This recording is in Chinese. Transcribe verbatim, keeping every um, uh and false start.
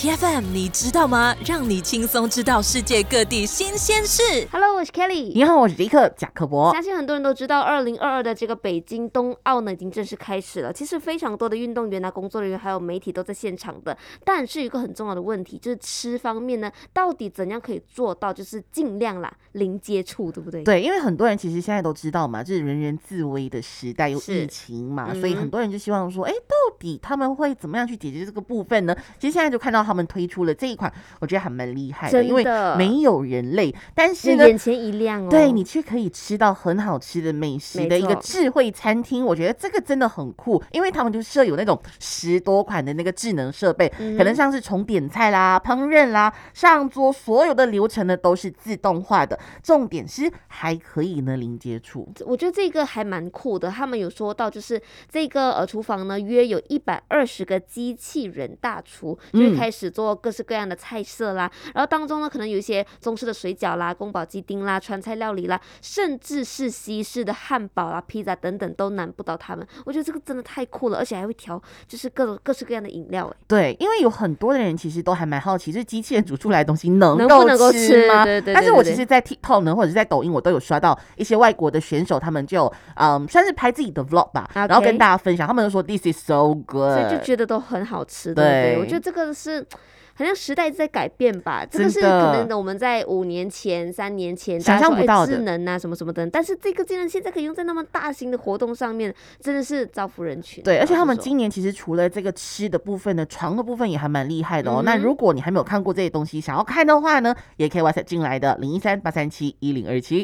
T F M 你知道吗？让你轻松知道世界各地新鲜事。 Hello， 我是 Kelly。 你好，我是杰克贾克伯。 相信很多人都知道二零二二的这个北京冬奥呢已经正式开始了，其实非常多的运动员啊、工作人员还有媒体都在现场的，但是有一个很重要的问题，就是吃方面呢到底怎样可以做到就是尽量啦零接触，对不对？ 对，因为很多人其实现在都知道嘛，就是人人自危的时代，有疫情嘛、嗯、所以很多人就希望说哎，到底他们会怎么样去解决这个部分呢？其实现在就看到他们推出了这一款，我觉得还蛮厉害 的, 的因为没有人类，但是呢眼前一亮哦， 对，你却可以吃到很好吃的美食的一个智慧餐厅，我觉得这个真的很酷，因为他们就设有那种十多款的那个智能设备、嗯、可能像是从点菜啦、烹饪啦、上桌所有的流程呢都是自动化的，重点是还可以呢零接触。 我觉得这个还蛮酷的，他们有说到就是这个呃厨房呢约有一百二十个机器人大厨，就会开始做各式各样的菜色啦、嗯、然后当中呢可能有一些中式的水饺啦、宫保鸡丁啦、川菜料理啦，甚至是西式的汉堡啦、披萨等等都难不倒他们。我觉得这个真的太酷了，而且还会调就是各种各式各样的饮料、欸、 对，因为有很多的人其实都还蛮好奇，就是机器人煮出来的东西能够吃吗？ 能不能够吃？对对对对。 但是我其实在 TikTok 呢或者是在抖音我都有刷到一些外国的选手，他们就嗯算是拍自己的 vlog 吧、okay. 然后跟大家分享，他们就说 This is so good， 所以就觉得都很好吃，对不对？我觉得这个是好像时代在改变吧，这个是可能我们在五年前、三年前想象不到的、 欸、智能啊什么什么的，但是这个竟然现在可以用在那么大型的活动上面，真的是造福人群。 对，而且他们今年其实除了这个吃的部分呢，床的部分也还蛮厉害的哦、嗯。那如果你还没有看过这些东西，想要看的话呢，也可以 WhatsApp 进来的零一三八三七一零二七。